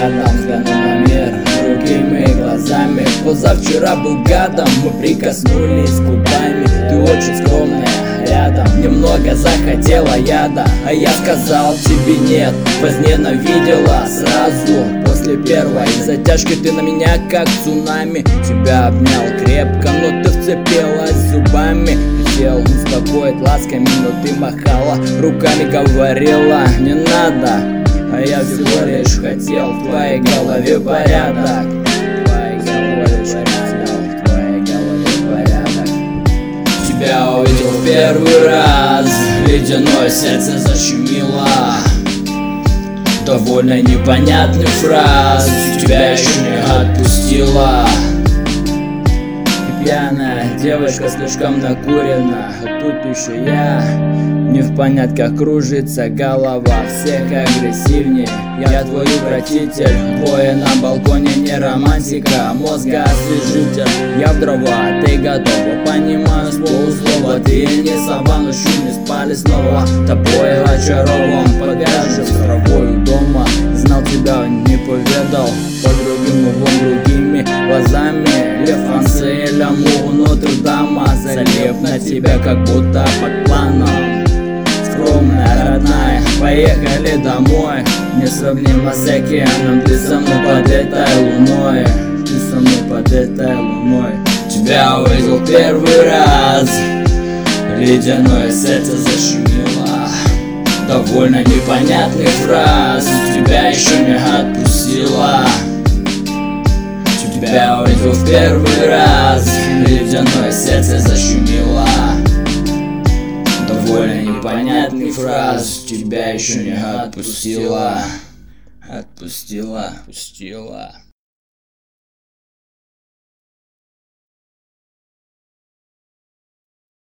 рядом, взгляну на мир другими глазами. Позавчера был гадом, мы прикоснулись губами. Ты очень скромная рядом, немного захотела яда, а я сказал тебе нет. Возненавидела сразу после первой затяжки. Ты на меня как цунами. Тебя обнял крепко, но ты вцепилась зубами. Хотел успокоить ласками, но ты махала руками, говорила не надо. А я всего лишь хотел в твоей голове порядок. Тебя увидел в первый раз, ледяное сердце защемило. Довольно непонятный фраз, тебя еще не отпустила. Ты пьяная девочка, слишком накурена, а тут еще я. Не в понятках кружится голова, всех агрессивнее. Я твой укротитель, двое на балконе, не романтика, мозга освежитель. Я в дрова, ты готова, понимаю с полуслова. Ты не сова, но щу не спали снова. Тобой очарован, повяжешь с травой дома. Знал тебя, не поведал, по другим углом, другими глазами. Лев Францель, Амур, Нотр-Дама, залив на тебя, как будто под планом. Скромная, родная, поехали домой. Несравнимо с океаном, ты со мной под этой луной. Ты со мной под этой луной. Тебя увидел первый раз, ледяное сердце защемило. Довольно непонятный фраз, тебя еще не отпустила. Тебя увидел в первый раз, ледяное сердце защемило. Довольно непонятный фраз, тебя еще не отпустила. Отпустила.